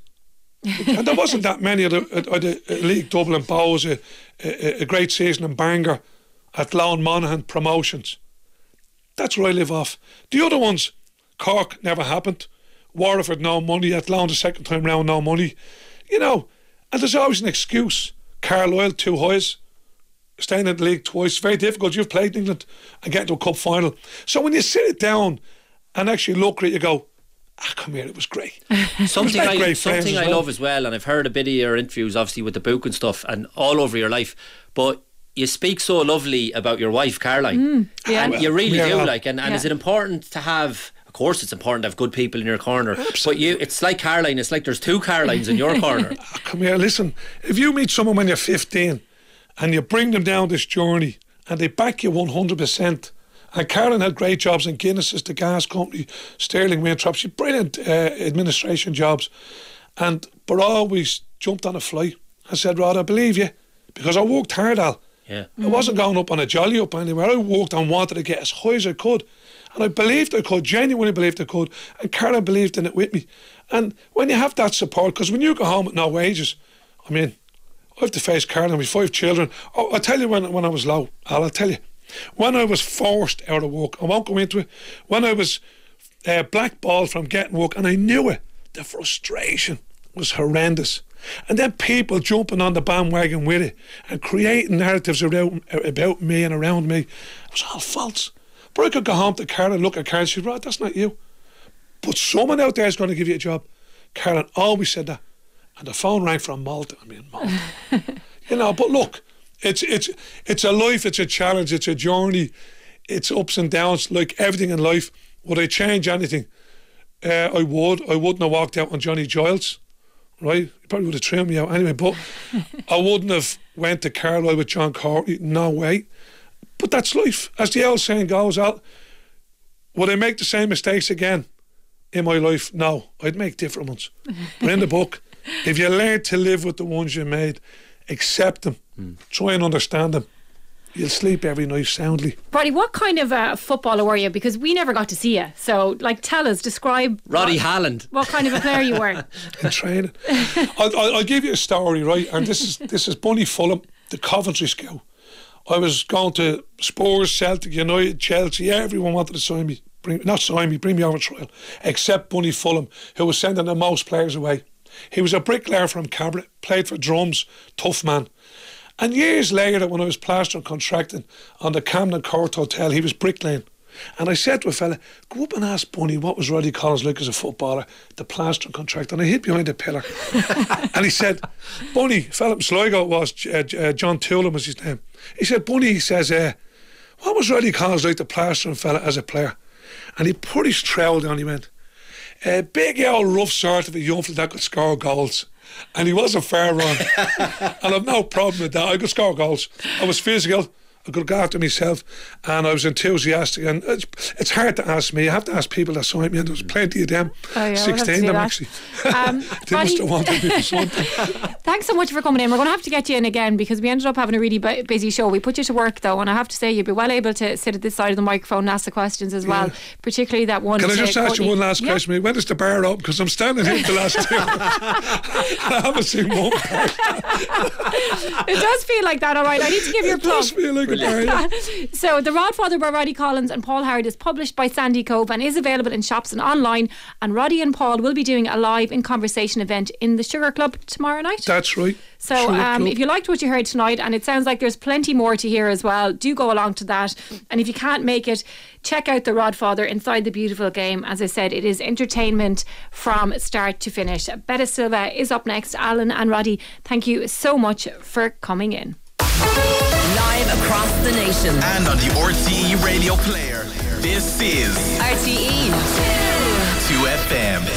And there wasn't that many of the, of the League Dublin Bows, a, a, a great season in Bangor, at Lone Monaghan, promotions. That's where I live off. The other ones, Cork never happened. Waterford, no money. Athlone the second time round, no money. You know, and there's always an excuse. Carlisle, two highs. Staying in the league twice. Very difficult. You've played England and get to a cup final. So when you sit it down and actually look at it, you go, ah, come here, it was great. Something was I, great something I well. love as well, and I've heard a bit of your interviews, obviously, with the book and stuff, and all over your life, but you speak so lovely about your wife, Caroline. Mm, yeah. And Well, you really yeah. do, like, and, and Yeah. is it important to have, of course it's important to have good people in your corner, Absolutely. but you, it's like Caroline, it's like there's two Carolines in your corner. Ah, come here, listen. If you meet someone when you're fifteen and you bring them down this journey and they back you one hundred percent, and Caroline had great jobs in Guinness's, the gas company, Sterling Winthrop, she had brilliant uh, administration jobs, and but always jumped on a flight and said, Rod, I believe you, because I worked hard, Al. Yeah. I wasn't going up on a jolly up anywhere. I worked and wanted to get as high as I could. And I believed I could, genuinely believed I could. And Caroline believed in it with me. And when you have that support, because when you go home with no wages, I mean, I have to face Caroline with five children. Oh, I'll tell you when, when I was low, Al, I'll tell you. When I was forced out of work, I won't go into it, when I was uh, blackballed from getting work, and I knew it, the frustration was horrendous. And then people jumping on the bandwagon with it and creating narratives around, about me and around me. It was all false. But I could go home to Caroline, look at Caroline, and she'd say, Rod, that's not you. But someone out there is going to give you a job. Caroline always said that. And the phone rang from Malta. I mean, Malta. You know, but look, it's it's it's a life, it's a challenge, it's a journey, it's ups and downs, like everything in life. Would I change anything? Uh, I would. I wouldn't have walked out on Johnny Giles, right? He probably would have trimmed me out anyway, but I wouldn't have went to Carlisle with John Courtney. No way. But that's life. As the old saying goes, Al, would I make the same mistakes again in my life? No, I'd make different ones. But in the book, if you learn to live with the ones you made, accept them, mm. try and understand them, you'll sleep every night soundly. Roddy, what kind of uh, footballer were you? Because we never got to see you. So, like, tell us, describe... Roddy what, Halland. What kind of a player you were? In training. I'll, I'll, I'll give you a story, right? And this is this is Bunny Fulham, the Coventry school. I was going to Spurs, Celtic, United, Chelsea. Everyone wanted to sign me. Bring, not sign me, bring me over trial. Except Bunny Fulham, who was sending the most players away. He was a bricklayer from Cabra, played for Drums, tough man. And years later, when I was plastering contracting on the Camden Court Hotel, he was bricklaying. And I said to a fella, go up and ask Bunny what was Roddy Collins like as a footballer, the plastering contract. And I hid behind a pillar. And he said, Bunny, fella from Sligo it was, uh, uh, John Toolan was his name. He said, Bunny, he says, uh, what was Roddy Collins like, the plastering fella, as a player? And he put his trowel down, he went, a big old rough sort of a young fella that could score goals. And he wasn't far wrong. And I've no problem with that. I could score goals. I was physical. I could go after myself, and I was enthusiastic. And it's, it's hard to ask me. You have to ask people that signed me, and there was plenty of them. Oh, yeah, sixteen we'll them, have actually. Um, they must have wanted me for something. Thanks so much for coming in. We're going to have to get you in again because we ended up having a really bu- busy show. We put you to work, though, and I have to say you'd be well able to sit at this side of the microphone and ask the questions as well, Yeah. particularly that one. Can I to just ask Courtney. you one last Yeah. question? When is the bar open? Because I'm standing here the last two. I haven't seen one bar. It does feel like that, all right. I need to give you a It does plug. feel like a bar. Yeah. So, The Rodfather by Roddy Collins and Paul Howard is published by Sandy Cove and is available in shops and online. And Roddy and Paul will be doing a live in conversation event in the Sugar Club tomorrow night. That's right. So Sugar um, Club. if you liked what you heard tonight, and it sounds like there's plenty more to hear as well, do go along to that. And if you can't make it, check out The Rodfather Inside the Beautiful Game. As I said, it is entertainment from start to finish. Betta Silva is up next. Alan and Roddy, thank you so much for coming in. Live across the nation. And on the R T E radio player. This is R T E two F M.